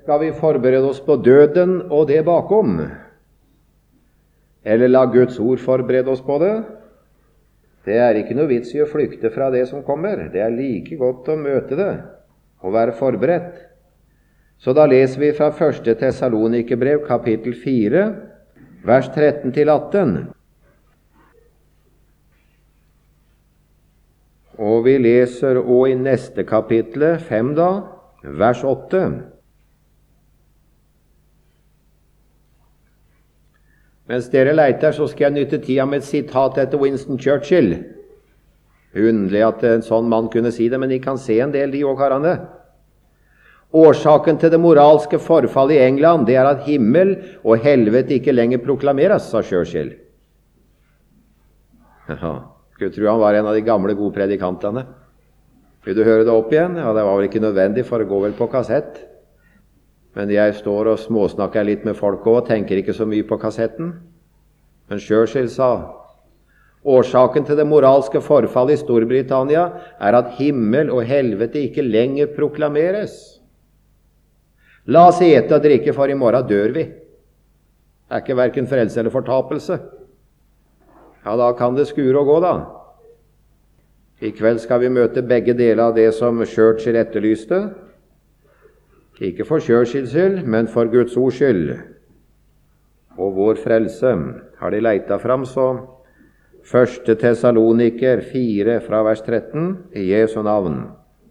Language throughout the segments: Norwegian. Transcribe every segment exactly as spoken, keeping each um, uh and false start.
Skal vi forberede oss på døden og det bakom? Eller la Guds ord forberede oss på det? Det er ikke noe vits i å flykte fra det som kommer. Det er like godt å møte det og være forberedt. Så da leser vi fra første Tessalonikerbrev, kapittel fire, vers tretten til atten. Og vi leser også i neste kapittel, fem da, vers åtte. Mens dere leiter, så skal jeg nytte tida med et sitat etter Winston Churchill. Underlig at en sånn mann kunne si det, men de kan se en del, de også, karene. Årsaken til det moralske forfallet i England, det er at himmel og helvete ikke lenger proklameres, sa Churchill. Ja, skulle tro han var en av de gamle gode predikantene. Vil du høre det opp igjen? Ja, det var vel ikke nødvendig, for det går vel på kassett. Men jeg står og småsnakker litt med folk også, og tenker ikke så mye på kassetten. Men Churchill sa, årsaken til det moralske forfallet i Storbritannia er at himmel og helvete ikke lenger proklameres. La oss ete og drikke, for i morgen dør vi. Det er ikke hverken frelse eller fortapelse. Ja, da kan det skure og gå, da. I kveld skal vi møte begge deler av det som Churchill etterlyste. Ikke for Churchills skyld, men for Guds ords skyld. Og vår frelse har de leita fram, så første Tessaloniker fire fra vers tretten, i Jesu navn.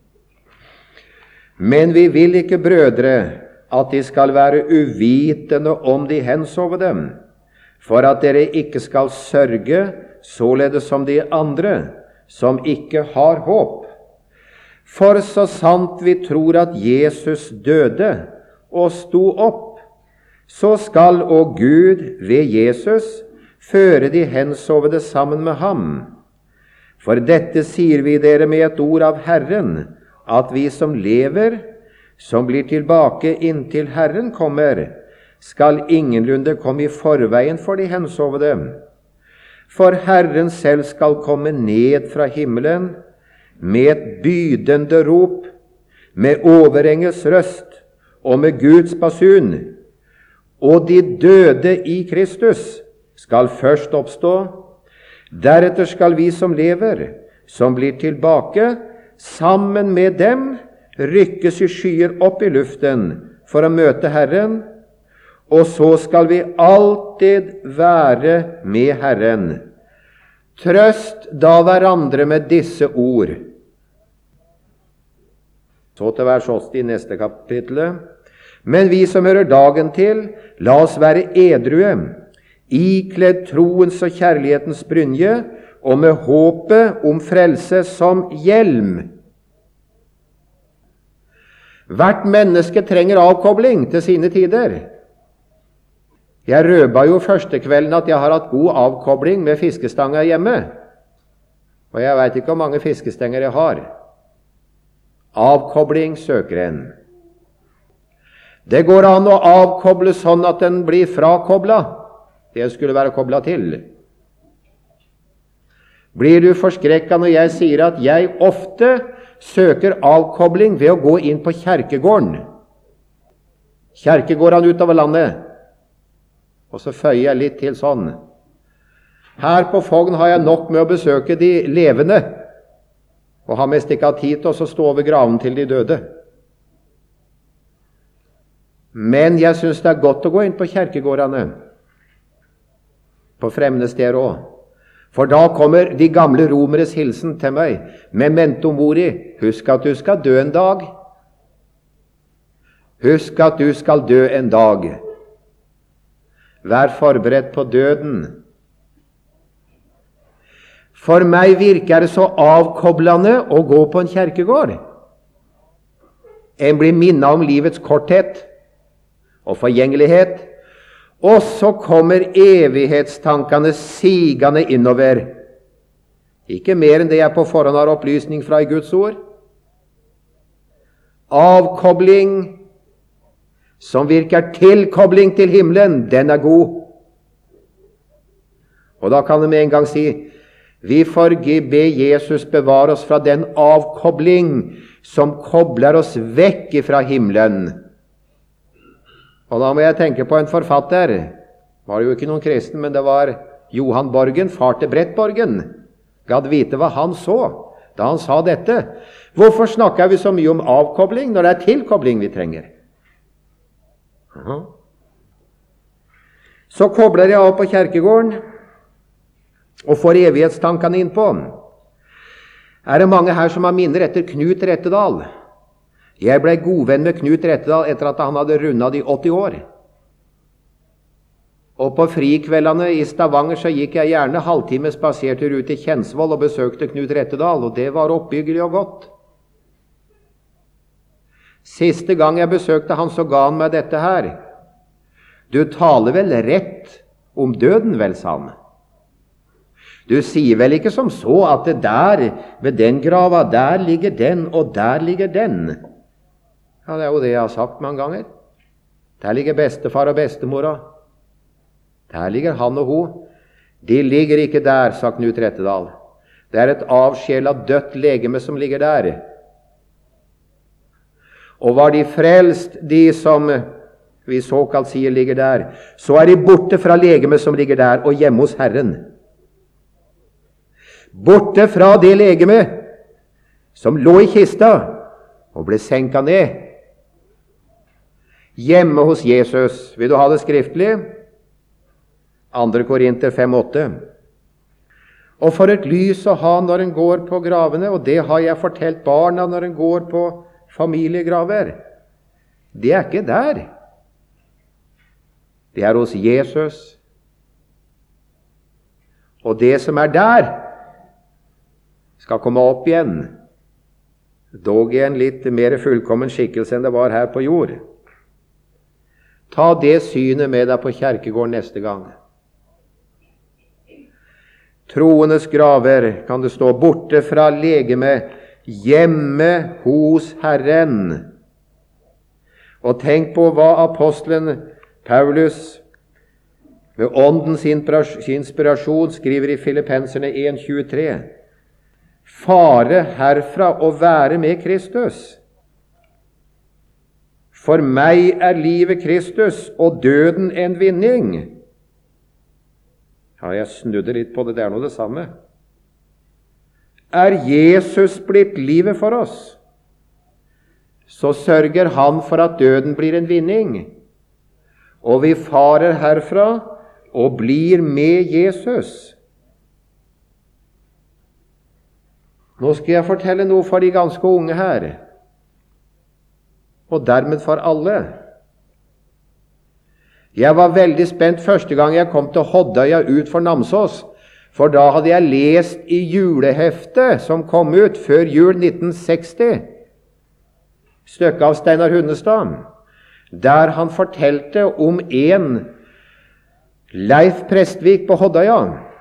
Men vi vil ikke, brødre, at de skal være uvitende om de hensove dem, for at dere ikke skal sørge, således som de andre, som ikke har håp. For så sant vi tror at Jesus døde og sto opp, så skal og Gud ved Jesus føre de hensovede sammen med ham. For dette sier vi dere med et ord av Herren, at vi som lever, som blir tilbake inntil Herren kommer, skal ingenlunde komme i forveien for de hensovede. For Herren selv skal komme ned fra himmelen med et bydende rop, med overengels røst og med Guds basun, og de døde i Kristus skal først oppstå. Deretter skal vi som lever, som blir tilbake, sammen med dem rykkes i skyer opp i luften for å møte Herren, og så skal vi alltid være med Herren. Trøst da hverandre med disse ord. Så til vers åtti i neste kapittel. Men vi som hører dagen til, la oss være edrue, ikledd troens og kjærlighetens brynje, og med håpet om frelse som hjelm. Hvert menneske trenger avkobling til sine tider. Jeg røba jo første kvelden at jeg har hatt god avkobling med fiskestanger hjemme. Og jeg vet ikke hvor mange fiskestenger jeg har. Avkobling søker en. Det går an å avkoble sånn at den blir frakoblet. Det skulle være koblet til. Blir du forskrekket når jeg sier at jeg ofte søker avkobling ved å gå inn på kjerkegården? Kjerkegården utover landet. Og så føyer jeg litt til sånn. Her på Fogn har jeg nok med å besøke de levende, og har mest ikke hatt tid til å stå over graven til de døde. Men jeg synes det er godt å gå inn på kjerkegårdene, på fremmede steder også. For da kommer de gamle romeres hilsen til meg, memento mori, husk at du skal dø en dag. Husk at du skal dø en dag. Vær forberedt på døden. For meg virker det så avkoblende å gå på en kjerkegård. En blir minnet om livets korthet og forgjengelighet, og så kommer evighetstankene sigende innover. Ikke mer enn det jeg på forhånd har opplysning fra i Guds ord. Avkobling som virker tilkobling til himmelen, den er god. Og da kan det med en gang si, vi får be Jesus bevare oss fra den avkobling som kobler oss vekk fra himmelen. Og da må jeg tenke på en forfatter. Det var jo ikke noen kristen, men det var Johan Borgen, far til Brett Borgen. Gadd vite hva han så da han sa dette. Hvorfor snakker vi så mye om avkobling når det er tilkobling vi trenger? Aha. Så kobler jeg av på kjerkegården og får evighetstankene inn på. Er det mange her som har minner etter Knut Rettedal? Jeg ble godvenn med Knut Rettedal etter at han hadde rundet de åtti år. Og på frikveldene i Stavanger så gikk jeg gjerne halvtime spasertur ut til Kjensvoll og besøkte Knut Rettedal, og det var oppbyggelig og godt. Siste gang jeg besøkte han, så ga han meg dette her. Du taler vel rett om døden, vel, sa han. Du sier vel ikke som så at det der, ved den grava, der ligger den, og der ligger den. Ja, det er jo det jeg har sagt mange ganger. Der ligger bestefar og bestemora. Der ligger han og hun. De ligger ikke der, sa Knut Rettedal. Det er et avsjelet dødt legeme som ligger der. Og var de frelst, de som vi såkalt sier ligger der, så er de borte fra legemet som ligger der, og hjemme hos Herren. Borte fra det legemet som lå i kista og ble senka ned. Hjemme hos Jesus. Vil du ha det skriftlig? andre Korinter fem åtte. Og for et lys å ha når en går på gravene, og det har jeg fortalt barna når en går på familiegraver. Det er ikke der. Det er hos Jesus. Og det som er der, skal komme opp igjen, dog i en litt mer fullkommen skikkelse enn det var her på jord. Ta det synet med deg på kjerkegården neste gang. Troendes graver, kan det stå, borte fra legemet, hjemme hos Herren. Og tenk på hva apostelen Paulus med åndens inspirasjon skriver i Filippenserne en tjuetre. Fare herfra å være med Kristus. For meg er livet Kristus, og døden en vinning. Ja, jeg snudde litt på det, det er noe det samme. Er Jesus blitt livet for oss, så sørger han for at døden blir en vinning, og vi farer herfra og blir med Jesus. Nå skal jeg fortelle noe for de ganske unge her, og dermed for alle. Jeg var veldig spent første gang jeg kom til Hoddøya ut for Namsos, for da hadde jeg lest i juleheftet som kom ut før jul nitten seksti, stykket av Steinar Hundestad, der han fortalte om en Leif Prestvik på Hoddøya,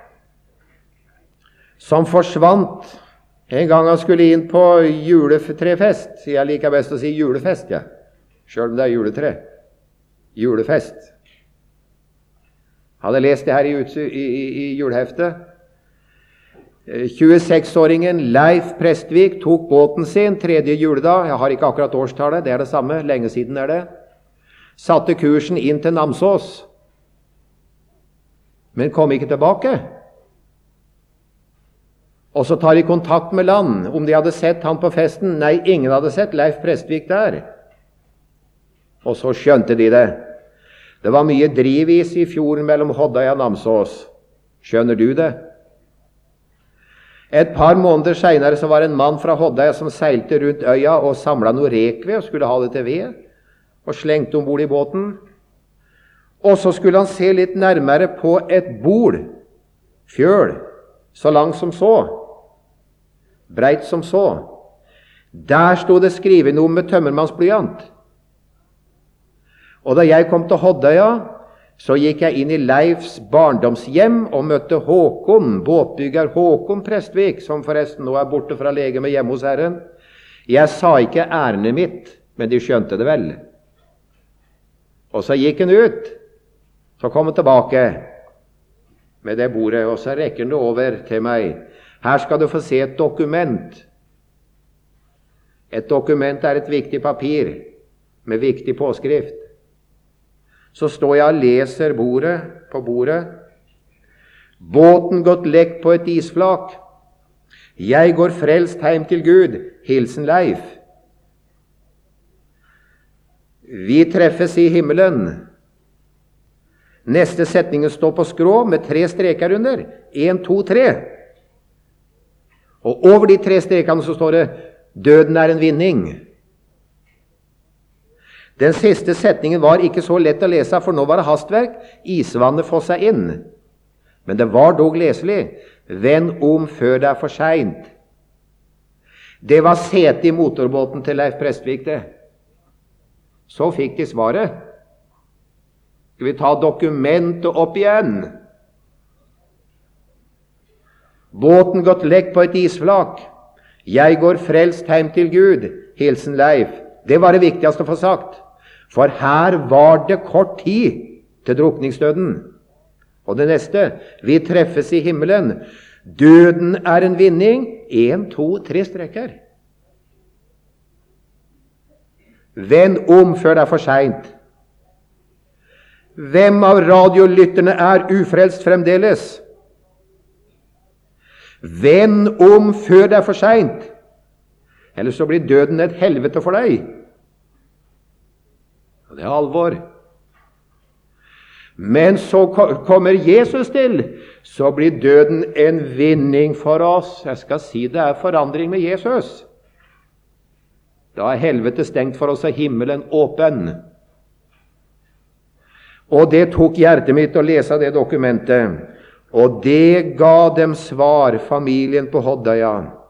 som forsvant en gang han skulle inn på juletrefest. Jeg liker best å si julefest, ja. Selv om det er juletre. Julefest. Jeg hadde lest det her i, i, i, i juleheftet. tjueseksåringen Leif Prestvik tok båten sin tredje juledag. Jeg har ikke akkurat årstallet, det er det samme. Lenge siden er det. Satte kursen inn til Namsos, men kom ikke tilbake. Og så tar de kontakt med land, om de hadde sett han på festen. Nei, ingen hadde sett Leif Prestvik der. Og så skjønte de det. Det var mye drivis i fjorden mellom Hoddøya og Namsos. Skjønner du det? Et par måneder senere så var det en mann fra Hoddøya som seilte rundt øya og samlet noe rekved og skulle ha det til ved, og slengte ombord i båten. Og så skulle han se litt nærmere på et bol, fjøl, så langt som så, breit som så. Der stod det skrevet noe med tømmermannsblyant. Og da jeg kom til Hoddøya, så gikk jeg inn i Leifs barndomshjem og møtte Håkon, båtbygger Håkon Prestvik, som forresten nå er borte fra legemet hjemme hos Herren. Jeg sa ikke ærendet mitt, men de skjønte det vel. Og så gikk han ut, så kom han tilbake med det bordet, og så rekker han det over til meg. Her skal du få se et dokument. Et dokument er et viktig papir med viktig påskrift. så står jeg og leser bordet, på bordet. Båten gått lekk på et isflak. Jeg går frelst heim til Gud. Hilsen Leif. Vi treffes i himmelen. Neste setningen står på skrå med tre streker under. En, to, tre. Og over de tre strekene så står det døden er en vinning. Den siste setningen var ikke så lett å lese, for nå var det hastverk. Isvannet fosset inn. Men det var dog leselig. Vend om før det er for sent. Det var sete i motorbåten til Leif Prestvik, det. Så fikk de svaret. Skal vi ta dokumentet opp igjen? Båten gått lekk på et isflak. Jeg går frelst heim til Gud. Hilsen Leif. Det var det viktigste å få sagt. For her var det kort tid til drukningsdøden. Og det neste, vi treffes i himmelen. Døden er en vinning. En, to, tre streker. Vend om før det er for sent. Hvem av radiolytterne er ufrelst fremdeles? Vend om før det er for sent. Ellers så blir døden et helvete for deg. Det er alvor. Men så kommer Jesus til, så blir døden en vinning for oss. Jeg skal si det er forandring med Jesus. Da er helvete stengt for oss og himmelen åpen. Og det tok hjertet mitt å lese det dokumentet. Og det ga dem svar, familien på Hoddøya.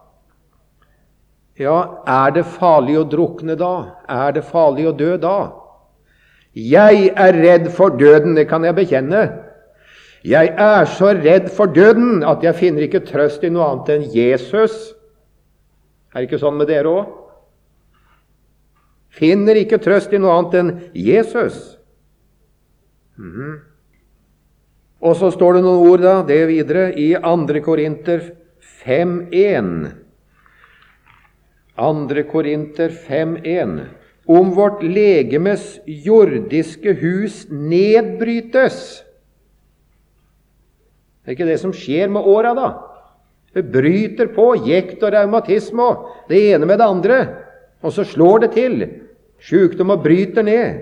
Ja, er det farlig å drukne da? Er det farlig å dø da? Jeg er redd for døden, det kan jeg bekjenne. Jeg er så redd for døden at jeg finner ikke trøst i noe annet enn Jesus. Er det ikke sånn med dere også? Finner ikke trøst i noe annet enn Jesus. Mhm. Og så står det noen ord da, det videre, i andre Korinter fem en. andre Korinter fem en. Om vårt legemes jordiske hus nedbrytes. Det er ikke det som skjer med åra da. Det bryter på, jekt og reumatisme og det ene med det andre. Og så slår det til. Sykdom og bryter ned.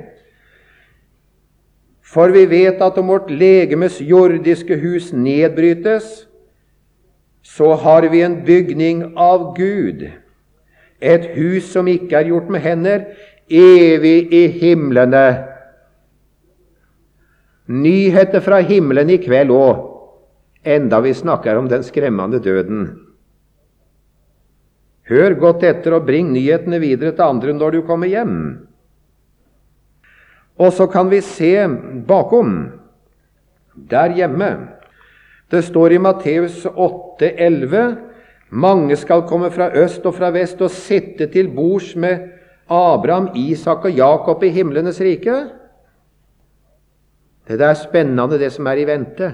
For vi vet at om vårt legemes jordiske hus nedbrytes, så har vi en bygning av Gud. Et hus som ikke er gjort med hender, evig i himlene. Nyheter fra himmelen i kveld også, enda vi snakker om den skremmende døden. Hør godt etter og bring nyhetene videre til andre når du kommer hjem. Og så kan vi se bakom, der hjemme. Det står i Matteus åtte elleve, mange skal komme fra øst og fra vest og sitte til bords med Abraham, Isak og Jakob i himlenes rike. Det er spennende det som er i vente.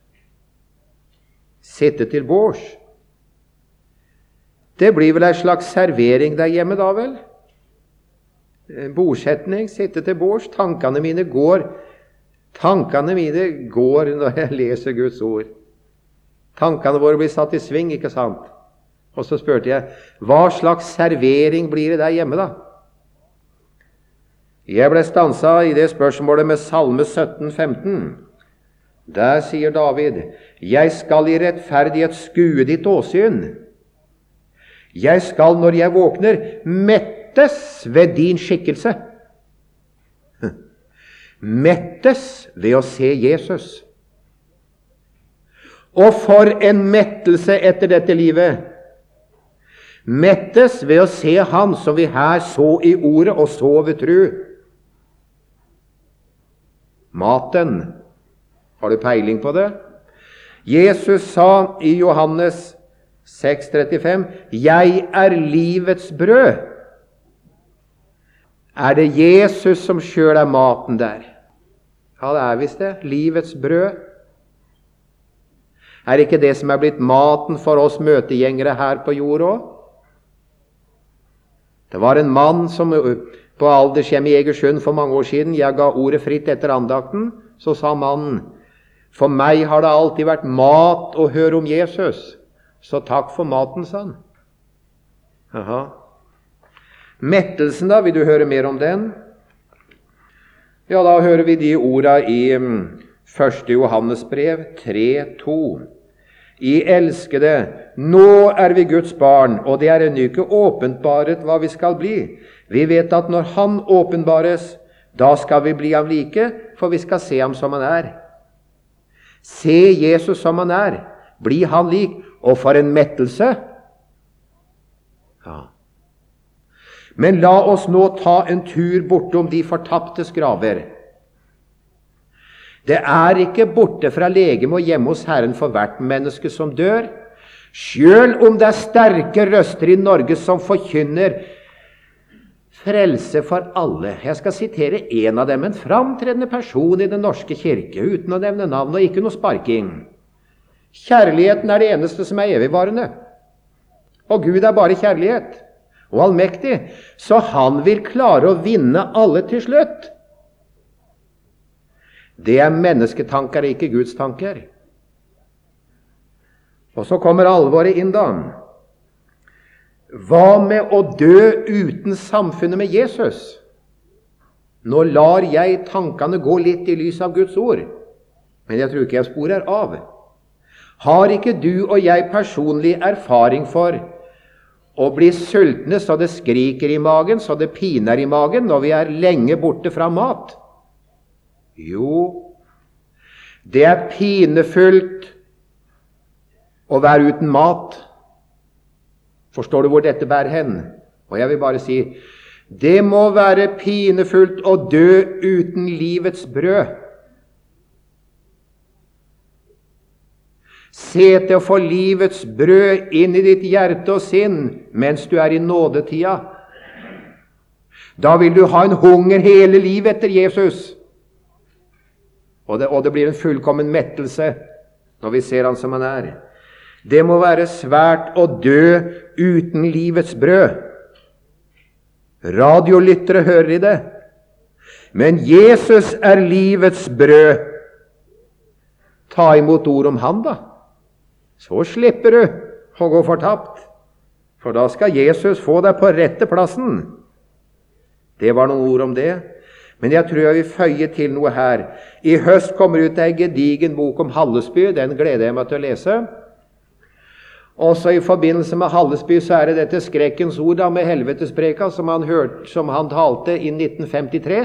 Sitte til bords. Det blir vel en slags servering der hjemme da vel? Bordsetning, sitte til bords. Tankene mine går, tankene mine går når jeg leser Guds ord. Tankene våre blir satt i sving, ikke sant? Og så spurte jeg, hva slags servering blir det der hjemme da? Jeg ble stanset i det spørsmålet med Salme sytten femten. Der sier David, jeg skal i rettferdighet skue ditt åsyn. Jeg skal, når jeg våkner, mettes ved din skikkelse. Mettes ved å se Jesus. Og for en mettelse etter dette livet. Mettes ved å se Han som vi her så i ordet og så ved tro. Maten. Har du peiling på det? Jesus sa i Johannes seks trettifem, jeg er livets brød. Er det Jesus som selv er maten der? Ja, det er visst det. Livets brød. Er ikke det som er blitt maten for oss møtegjengere her på jord også? Det var en mann som på aldershjem i Egersund for mange år siden. Jeg ga ordet fritt etter andakten. Så sa mannen, for meg har det alltid vært mat å høre om Jesus. Så takk for maten, sa han. Aha. Mettelsen da, vil du høre mer om den? Ja, da hører vi de ordene i første Johannes brev tre to. I elskede, nå er vi Guds barn, og det er ennå ikke åpenbaret hva vi skal bli. Vi vet at når Han åpenbares, da skal vi bli ham like, for vi skal se ham som han er. Se Jesus som han er, bli han lik, og for en mettelse! Ja. Men la oss nå ta en tur bortom de fortaptes graver. Det er ikke borte fra legeme og hjemme hos Herren for hvert menneske som dør, selv om det er sterke røster i Norge som forkynner frelse for alle. Jeg skal sitere en av dem, en framtredende person i den norske kirke, uten å nevne navn og ikke noe sparking. Kjærligheten er det eneste som er evigvarende. Og Gud er bare kjærlighet og allmektig, så han vil klare å vinne alle til slutt. Det er mennesketanker, ikke Guds tanker. Og så kommer alvoret inn da. Hva med å dø uten samfunnet med Jesus? Nå lar jeg tankene gå litt i lys av Guds ord, men jeg tror ikke jeg sporer av. Har ikke du og jeg personlig erfaring for å bli sultne så det skriker i magen, så det piner i magen når vi er lenge borte fra mat? Jo, det er pinefullt å være uten mat. Forstår du hvor dette bærer hen? Og jeg vil bare si, det må være pinefullt å dø uten livets brød. Se til å få livets brød inn i ditt hjerte og sinn mens du er i nådetida. Da vil du ha en hunger hele livet etter Jesus. Og det, og det blir en fullkommen mettelse når vi ser han som han er. Det må være svært å dø uten livets brød. Radiolyttere hører i det. Men Jesus er livets brød. Ta imot ord om han da. Så slipper du å gå fortapt. For da skal Jesus få deg på rette plassen. Det var noen ord om det. Men jeg tror jeg vil føye til noe her. I høst kommer ut en gedigen bok om Hallesby. Den gleder jeg meg til å lese. Også i forbindelse med Hallesby så er det dette skrekkens ord da, med helvetespreka som han, hørte, som han talte i nitten femtitre.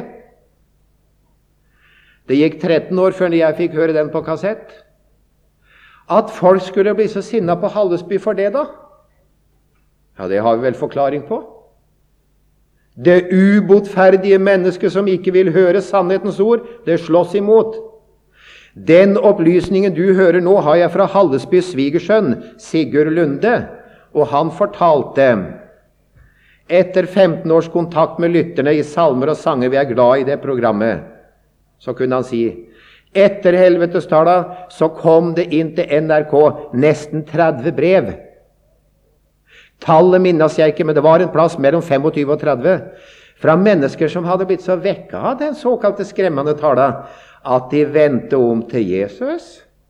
Det gikk tretten år før jeg fikk høre den på kassett. At folk skulle bli så sinna på Hallesby for det da? Ja, det har vi vel forklaring på. Det ubotferdige mennesket som ikke vil høre sannhetens ord, det slåss imot. Den opplysningen du hører nå har jeg fra Hallesbys svigersønn, Sigurd Lunde, og han fortalte, etter femten års kontakt med lytterne i salmer og sanger, vi er glad i det programmet, så kunne han si, etter helvetestala så kom det inn til N R K nesten tretti brev. Tallet minnes jeg ikke, men det var en plass mellom tjuefem og tretti, fra mennesker som hadde blitt så vekket av den såkalte skremmende tala, at de vendte om til Jesus.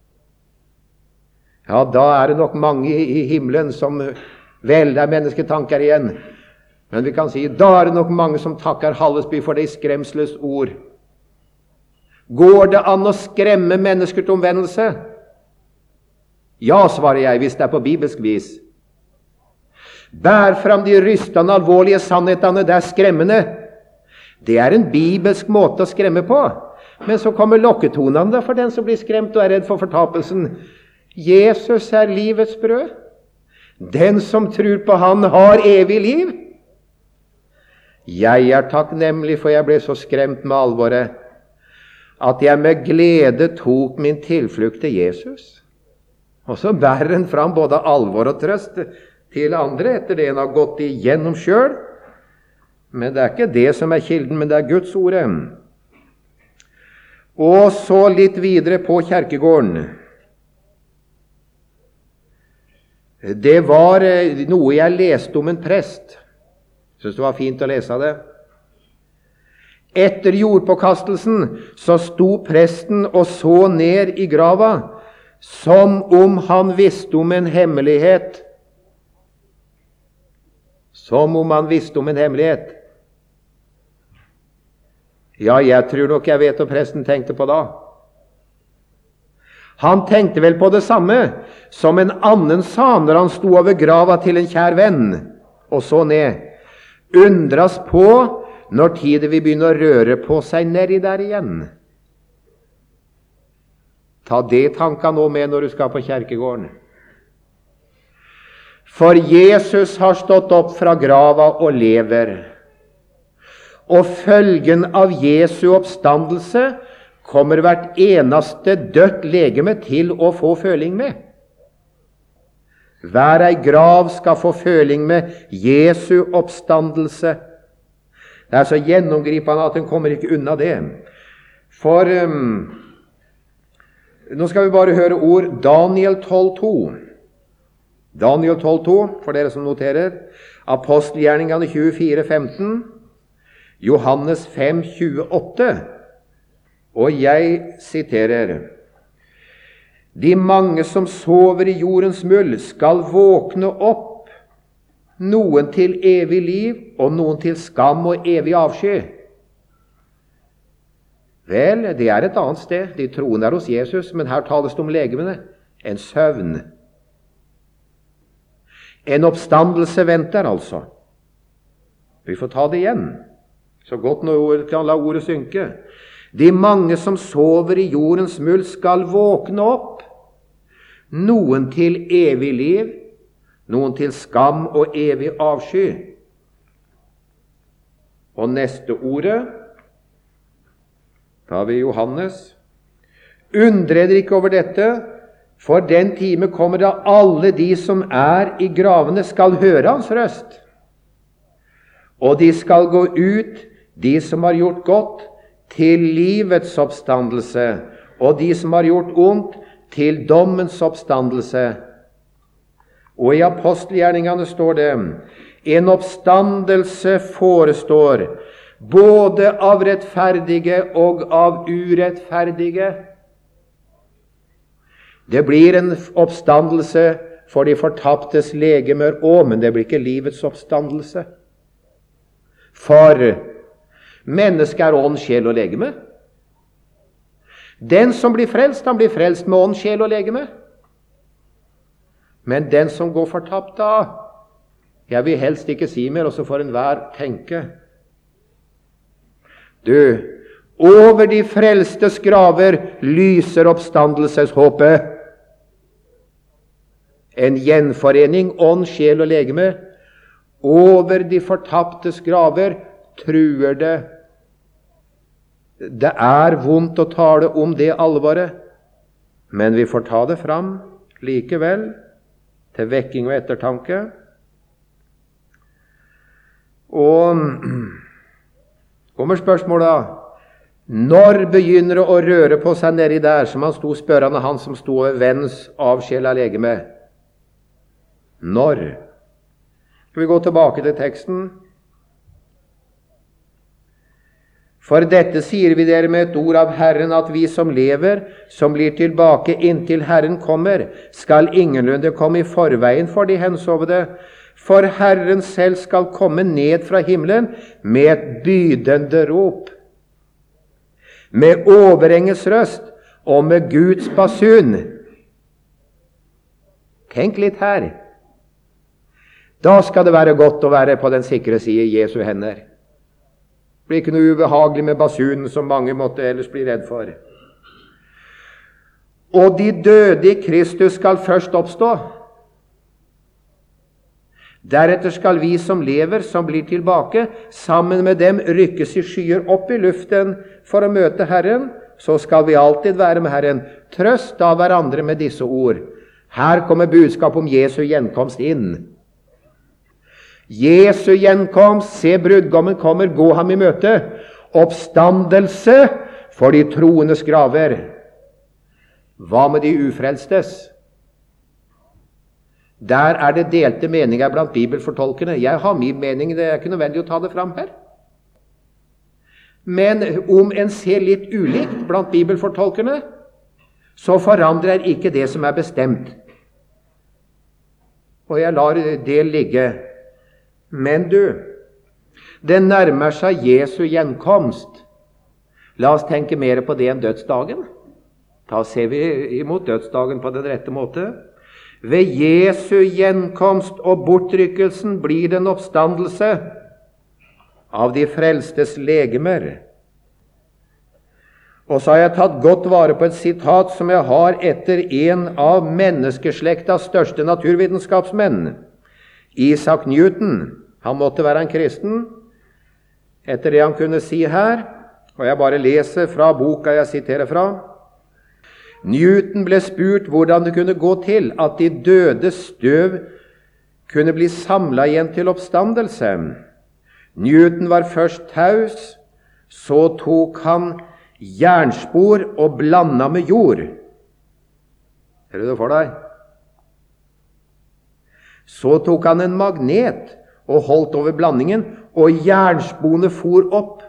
Ja, da er det nok mange i himmelen som vel, det er mennesketanker igjen. Men vi kan si, da er det nok mange som takker Hallesby for det skremsles ord. Går det an å skremme mennesker til omvendelse? Ja, svarer jeg, hvis det er på bibelsk vis. Bær fram de rystende, alvorlige sannhetene, det er skremmende. Det er en bibelsk måte å skremme på. Men så kommer lokketonene for den som blir skremt og er redd for fortapelsen. Jesus er livets brød. Den som tror på han har evig liv. Jeg er takknemlig, for jeg ble så skremt med alvoret, at jeg med glede tok min tilflukt til Jesus. Og så bærer han fram både alvor og trøst til andre etter det han har gått igjennom selv. Men det er ikke det som er kilden, men det er Guds ord. Og så litt videre på kjerkegården. Det var noe jeg leste om en prest. Jeg synes det var fint å lese det. Etter jordpåkastelsen så sto presten og så ned i grava, som om han visste om en hemmelighet. Som om han visste om en hemmelighet. Ja, jeg tror nok jeg vet hva presten tenkte på da. Han tenkte vel på det samme som en annen sa når han sto over grava til en kjær venn, og så ned. Undras på når tid vi begynner å røre på seg nedi der igjen. Ta det tanken nå med når du skal på kjerkegården. For Jesus har stått opp fra grava og lever. Og følgen av Jesu oppstandelse kommer hvert eneste dødt legeme til å få føling med. Hver ei grav skal få føling med Jesu oppstandelse. Det er så gjennomgripende at en kommer ikke unna det. For um, nå skal vi bare høre ord Daniel tolv to. Daniel tolv to, for dere som noterer. Apostelgjerningene tjuefire femten. Johannes fem tjueåtte. Og jeg siterer: De mange som sover i jordens muld skal våkne opp, noen til evig liv, og noen til skam og evig avsky. Vel, det er et annet sted. De troende er hos Jesus, men her tales det om legemene. En søvn. En oppstandelse venter altså. Vi får ta det igjen. Så godt når ordet kan la ordet synke. De mange som sover i jordens muld skal våkne opp, noen til evig liv, noen til skam og evig avsky. Og neste ordet tar vi Johannes. Undre dere ikke over dette, for den time kommer da alle de som er i gravene skal høre hans røst. Og de skal gå ut, de som har gjort godt, til livets oppstandelse, og de som har gjort ondt, til dommens oppstandelse. Og i apostelgjerningene står det: en oppstandelse forestår, både av rettferdige og av urettferdige. Det blir en oppstandelse for de fortaptes legemer også, men det blir ikke livets oppstandelse. For mennesket er ånd, sjel og legeme. Den som blir frelst, han blir frelst med ånd, sjel og legeme. Men den som går fortapt da, jeg vil helst ikke si mer, og så får enhver tenke. Du, over de frelstes graver lyser oppstandelseshåpet. En gjenforening, ånd, sjel og legeme. Over de fortaptes graver truer det. Det er vondt å tale om det alvoret, men vi får ta det fram likevel, til vekking og ettertanke. Og kommer spørsmålet da: når begynner det å røre på seg nedi der, som han sto spørrende, han som sto ved vennens avsjela legeme? Når? Skal vi gå tilbake til teksten? For dette sier vi dere med et ord av Herren, at vi som lever, som blir tilbake inntil Herren kommer, skal ingenlunde komme i forveien for de hensovede. For Herren selv skal komme ned fra himmelen med et bydende rop, med overengels røst og med Guds basun. Tenk litt her. Da skal det være godt å være på den sikre side i Jesu hender. Det blir ikke noe ubehagelig med basunen som mange måtte ellers bli redd for. Og de døde i Kristus skal først oppstå. Deretter skal vi som lever, som blir tilbake, sammen med dem rykkes i skyer opp i luften for å møte Herren. Så skal vi alltid være med Herren. Trøst da hverandre med disse ord. Her kommer budskap om Jesu gjenkomst inn. Jesu gjenkomst, se brudgommen kommer, gå ham i møte. Oppstandelse for de troendes graver. Hva med de ufrelstes? Der er det delte meninger blant bibelfortolkerne. Jeg har min mening, det er ikke nødvendig å ta det fram her. Men om en ser litt ulikt blant bibelfortolkerne, så forandrer ikke det som er bestemt. Og jeg lar det ligge. Men du, det nærmer seg Jesu gjenkomst. La oss tenke mer på det enn dødsdagen. Da ser vi imot dødsdagen på den rette måte. Ved Jesu gjenkomst og bortrykkelsen blir det en oppstandelse av de frelstes legemer. Og så har jeg tatt godt vare på et sitat som jeg har etter en av menneskeslektas største naturvitenskapsmenn, Isaac Newton. Han måtte være en kristen, etter det han kunne si her, og jeg bare leser fra boka jeg siterer fra. Newton ble spurt hvordan det kunne gå til at de døde støv kunne bli samlet igjen til oppstandelse. Newton var først taus, så tok han jernspor og blanda med jord. Ser du det for deg? Så tok han en magnet og holdt over blandingen, og jernsporene for opp.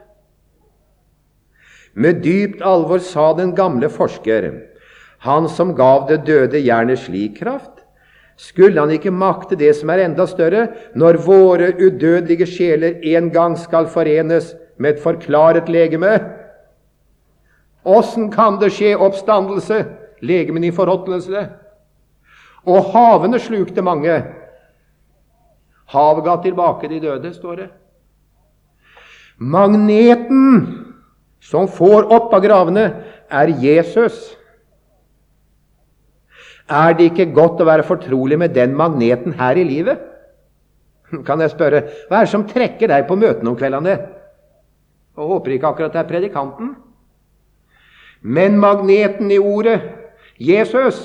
Med dypt alvor sa den gamle forsker, han som gav det døde jernet slik kraft, skulle han ikke makte det som er enda større, når våre udødelige sjeler en gang skal forenes med et forklaret legeme? Åssen kan det skje oppstandelse, legemen i forråtnelse? Og havene slukte mange. Havet ga tilbake de døde, står det. Magneten som får opp av gravene, er Jesus. Er det ikke godt å være fortrolig med den magneten her i livet? Kan jeg spørre, hva er det som trekker deg på møtene om kveldene? Og håper ikke akkurat det er predikanten. Men magneten i ordet, Jesus,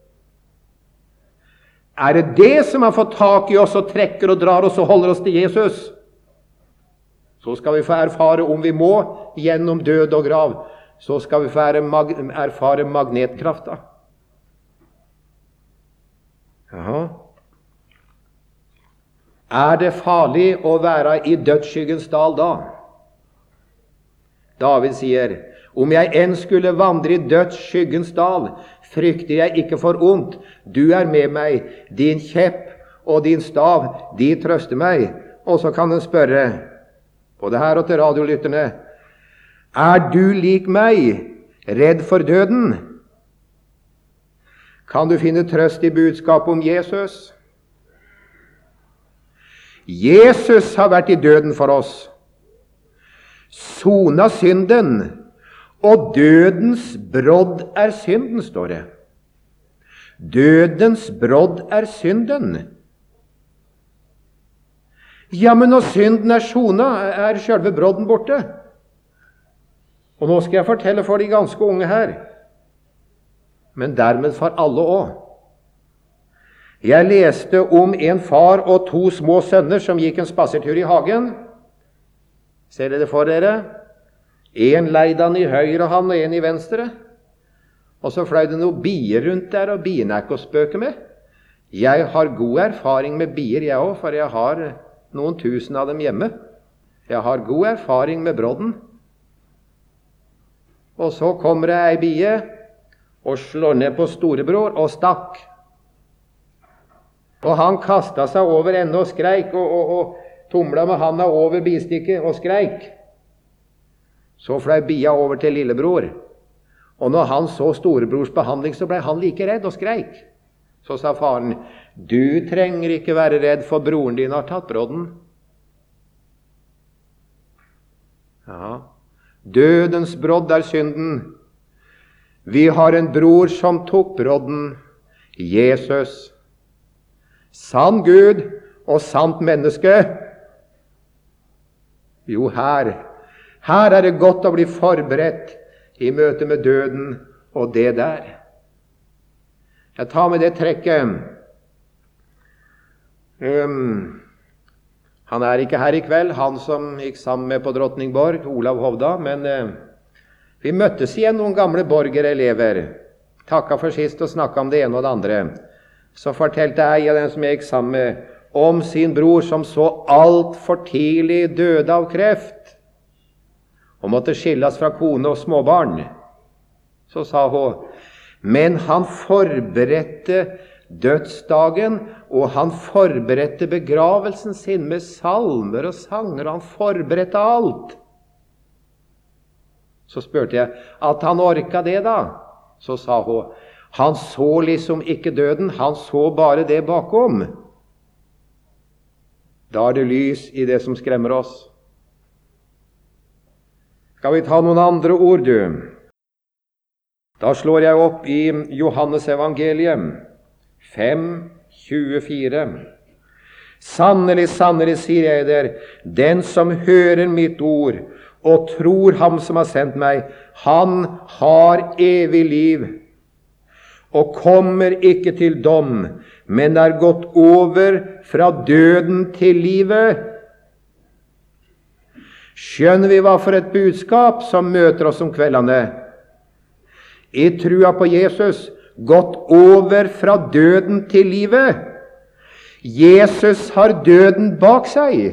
er det det som har fått tak i oss og trekker og drar oss og holder oss til Jesus? Så skal vi få erfare, om vi må, gjennom død og grav, så skal vi få erfare magnetkrafta. Jaha. Er det farlig å være i dødsskyggens dal da? David sier, om jeg enn skulle vandre i dødsskyggens dal, frykter jeg ikke for ondt. Du er med meg, din kjepp og din stav, de trøster meg. Og så kan en spørre, både her og til radiolytterne, er du lik meg, redd for døden? Kan du finne trøst i budskapet om Jesus? Jesus har vært i døden for oss, sona synden, og dødens brodd er synden, står det. Dødens brodd er synden. Ja, men når synden er sona, er selve brodden borte. Og nå skal jeg fortelle for de ganske unge her, men dermed for alle også. Jeg leste om en far og to små sønner som gikk en spasertur i hagen. Ser dere det for dere? En leide han i høyre hånd og en i venstre. Og så fløy det noen bier rundt der, og biene er ikke å spøke med. Jeg har god erfaring med bier, jeg også, for jeg har noen tusen av dem hjemme. Jeg har god erfaring med brodden. Og så kommer det ei bie og slår ned på storebror og stakk. Og han kastet seg over ende og skreik, og, og, og tumla med handa over bistikket og skreik. Så fløy bia over til lillebror. Og når han så storebrors behandling, så ble han like redd og skreik. Så sa faren, du trenger ikke være redd, for broren din har tatt brodden. Ja, dødens brodd er synden. Vi har en bror som tok brodden, Jesus. Sann Gud og sant menneske. Jo, her, her er det godt å bli forberedt i møte med døden og det der. Jeg tar med det trekket. Um, han er ikke her i kveld, han som gikk sammen med på Drottningborg, Olav Hovda, men uh, vi møttes igjen noen gamle borgerelever. Takka for sist og snakka om det ene og det andre. Så fortalte jeg av den som jeg gikk sammen med, om sin bror som så alt for tidlig døde av kreft. og måtte skilles fra kone og småbarn. Så sa hun, men han forberedte dødsdagen, og han forberedte begravelsen sin med salmer og sanger, og han forberedte alt. Så spurte jeg, at han orka det da? Så sa hun, han så liksom ikke døden, han så bare det bakom. Da er det lys i det som skremmer oss. Skal vi ta noen andre ord, du? Da slår jeg opp i Johannes evangelium fem tjuefire. Sannelig, sannelig, sier jeg der, den som hører mitt ord og tror ham som har sendt meg, han har evig liv og kommer ikke til dom, men er gått over fra døden til livet. Skjønner vi hva for et budskap som møter oss om kveldene? I trua på Jesus, gått over fra døden til livet. Jesus har døden bak seg.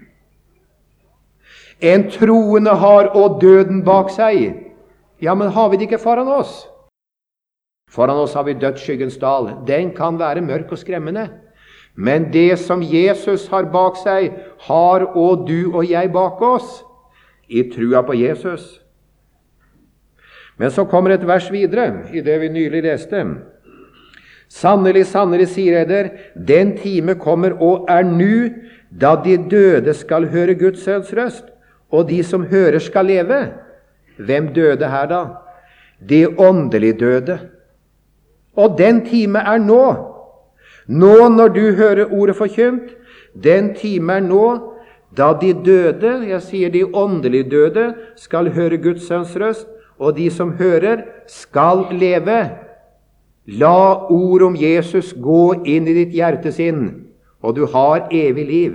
En troende har og døden bak seg. Ja, men har vi det ikke foran oss? Foran oss har vi dødsskyggens dal. Den kan være mørk og skremmende. Men det som Jesus har bak seg, har og du og jeg bak oss. I trua på Jesus. Men så kommer et vers videre i det vi nylig leste. Sannelig, sannelig, sier jeg der, den time kommer og er nu, da de døde skal høre Guds sønns røst, og de som hører skal leve. Hvem døde her da? De åndelig døde. Og den time er nå. Nå når du hører ordet forkynt, den time er nå, da de døde, jeg sier de åndelig døde, skal høre Guds sønns røst, og de som hører skal leve. La ord om Jesus gå inn i ditt hjertesinn, og du har evig liv.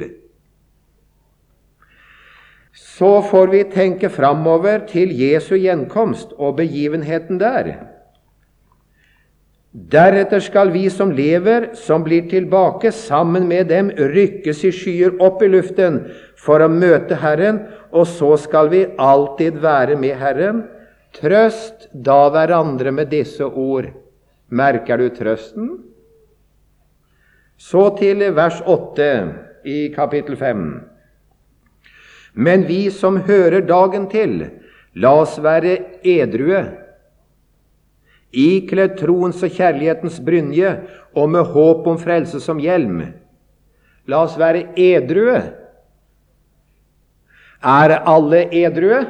Så får vi tenke framover til Jesu gjenkomst og begivenheten der. Deretter skal vi som lever, som blir tilbake, sammen med dem rykkes i skyer opp i luften for å møte Herren, og så skal vi alltid være med Herren. Trøst da hverandre med disse ord. Merker du trøsten? Så til vers åtte i kapittel fem. Men vi som hører dagen til, la oss være edrue, ikledd troens og kjærlighetens brynje, og med håp om frelse som hjelm. La oss være edrue. Er alle edrue?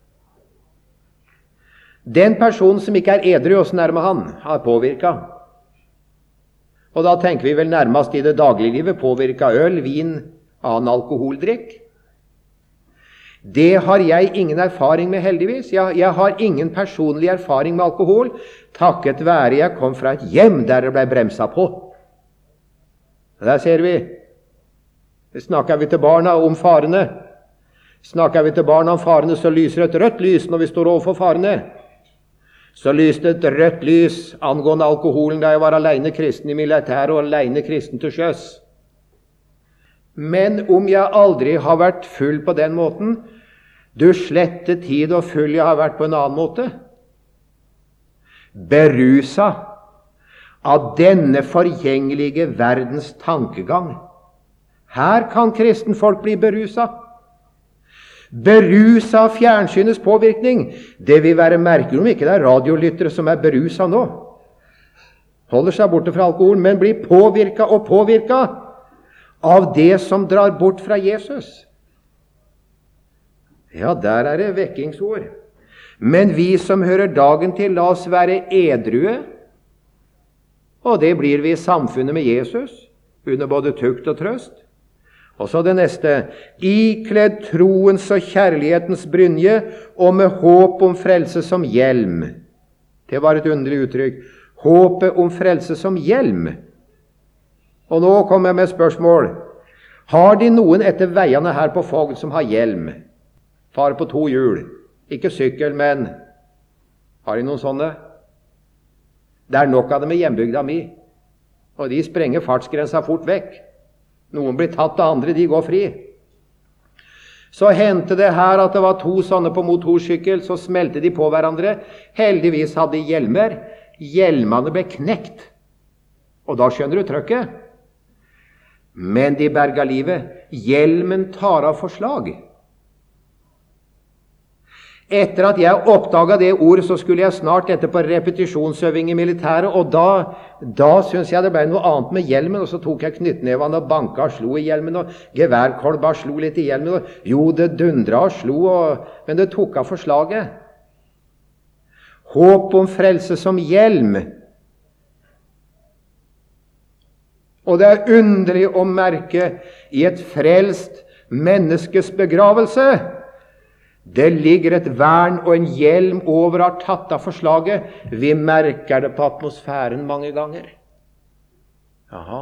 Den personen som ikke er edru, hvordan er det med han? Har påvirket. Og da tenker vi vel nærmest i det dagliglivet, påvirket øl, vin, annen alkoholdrikk. Det har jeg ingen erfaring med, heldigvis. Jeg, jeg har ingen personlig erfaring med alkohol, takket være jeg kom fra et hjem der det ble bremsa på. Der ser vi. Snakker vi til barna om farene. Snakker vi til barna om farene, så lyser et rødt lys når vi står overfor farene. Så lyste et rødt lys angående alkoholen da jeg var alene kristen i militæret og alene kristen til sjøs. Men om jeg aldri har vært full på den måten, du slette tid og full jeg har vært på en annen måte. Berusa av denne forgjengelige verdens tankegang. Her kan kristenfolk bli berusa. Berusa av fjernsynets påvirkning. Det vil være merkelig om ikke det er radiolyttere som er berusa nå. Holder seg borte fra alkohol, men blir påvirka og påvirka av det som drar bort fra Jesus. Ja, der er det vekkingsord. Men vi som hører dagen til, la oss være edrue. Og det blir vi i samfunnet med Jesus, under både tukt og trøst. Og så det neste, ikledd troens og kjærlighetens brynje, og med håp om frelse som hjelm. Det var et underlig uttrykk. Håpet om frelse som hjelm. Og nå kommer jeg med spørsmål. Har de noen etter veiene her på Fogd som har hjelm? Far på to hjul. Ikke sykkel, men har de noen sånne? Det er nok av dem i hjembygda mi. Og de sprenger fartsgrensa fort vekk. Noen blir tatt, og andre de går fri. Så hendte det her at det var to sånne på motorsykkel, så smelte de på hverandre. Heldigvis hadde de hjelmer. Hjelmene ble knekt. Og da skjønner du trøkket. Men de berga livet. Hjelmen tar av forslag. Etter at jeg oppdaget det ordet, så skulle jeg snart etter på repetisjonsøving i militæret, og da, da syntes jeg det ble noe annet med hjelmen, og så tok jeg knyttnevene og banka og slo i hjelmen, og geværkolba slo litt i hjelmen, og jo, det dundra og slo, og, men det tok av forslaget. Håp om frelse som hjelm. Og det er underlig å merke i et frelst menneskes begravelse. Det ligger et vern og en hjelm over har tatt av forslaget. Vi merker det på atmosfæren mange ganger. Jaha.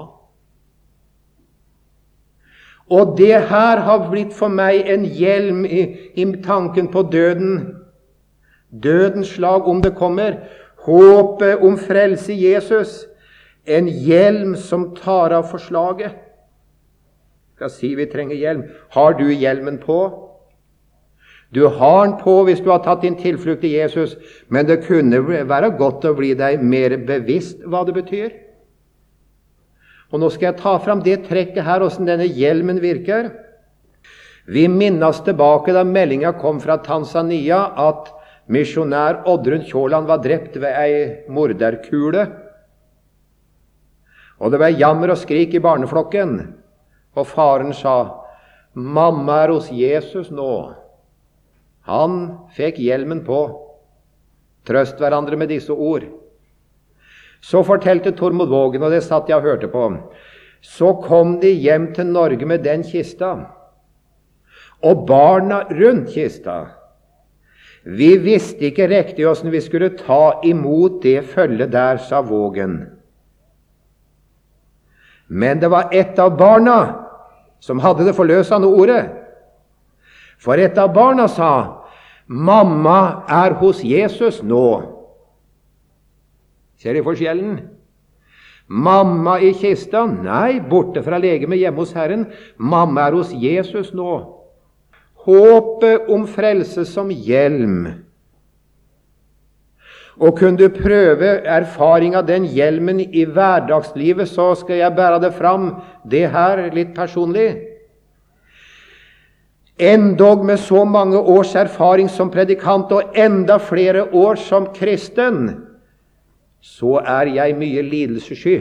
Og det her har blitt for meg en hjelm i, i tanken på døden. Dødens slag om det kommer. Håpet om frelse i Jesus. En hjelm som tar av forslaget. Jeg skal si vi trenger hjelm. Har du hjelmen på? Du har den på hvis du har tatt din tilflukt til Jesus, men det kunne være godt å bli deg mer bevisst hva det betyr. Og nå skal jeg ta fram det trekket her, hvordan denne hjelmen virker. Vi minnes tilbake da meldingen kom fra Tanzania at misjonær Oddrun Kjåland var drept ved ei morderkule. Og det ble jammer og skrik i barneflokken, og faren sa, mamma er hos Jesus nå. Han fikk hjelmen på. Trøst hverandre med disse ord. Så fortalte Tormod Vågen, og det satt jeg og hørte på. Så kom de hjem til Norge med den kista. Og barna rundt kista. Vi visste ikke riktig hvordan vi skulle ta imot det følget der, sa Vågen. Men det var ett av barna som hadde det forløsende ordet. For et av barna sa, mamma er hos Jesus nå. Ser de forskjellen? Mamma i kista? Nei, borte fra legemet hjemme hos Herren. Mamma er hos Jesus nå. Håpet om frelse som hjelm. Og kunne du prøve erfaring av den hjelmen i hverdagslivet, så skal jeg bære det fram, det her litt personlig. Endog med så mange års erfaring som predikant og enda flere år som kristen, så er jeg mye lidelsessky.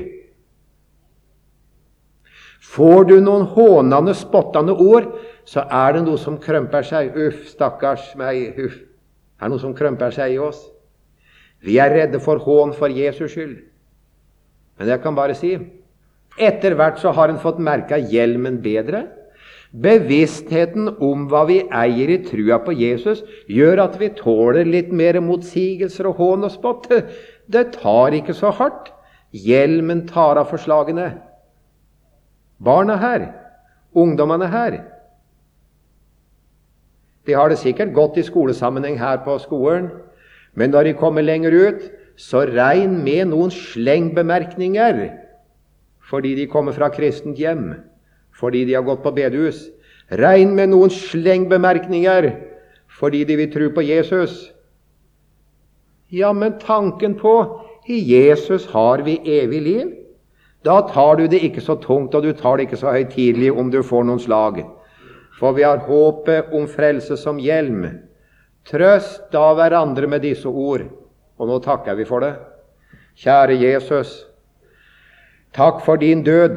Får du noen hånende, spottende ord, så er det noe som krømper seg. Uff, stakkars meg, uff. Det er noe som krømper seg i oss. Vi er redde for hån for Jesus skyld. Men jeg kan bare si, etter hvert så har en fått merket hjelmen bedre. Bevisstheten om hva vi eier i trua på Jesus gjør at vi tåler litt mer motsigelser og hån og spott. Det tar ikke så hardt. Hjelmen tar av forslagene. Barna her, ungdommene her, de har det sikkert godt i skolesammenheng her på skolen, men når de kommer lenger ut, så regn med noen slengbemerkninger, fordi de kommer fra kristent hjem, fordi de har gått på bedehus. Regn med noen slengbemerkninger, fordi de vil tro på Jesus. Ja, men tanken på, i Jesus har vi evig liv. Da tar du det ikke så tungt, og du tar det ikke så høytidelig om du får noen slag. For vi har håpet om frelse som hjelm. Trøst da hverandre med disse ord. Og nå takker vi for det. Kjære Jesus, takk for din død.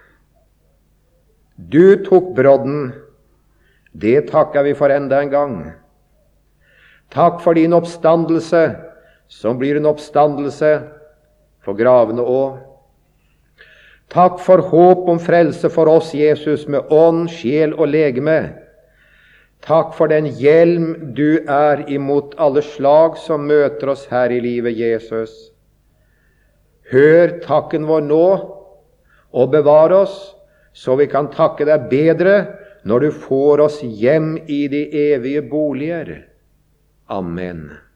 Du tok brodden. Det takker vi for enda en gang. Takk for din oppstandelse, som blir en oppstandelse for gravene også. Takk for håp om frelse for oss, Jesus, med ånd, sjel og legeme. Takk for den hjelm du er imot alle slag som møter oss her i livet, Jesus. Hør takken vår nå, og bevar oss, så vi kan takke deg bedre når du får oss hjem i de evige boliger. Amen.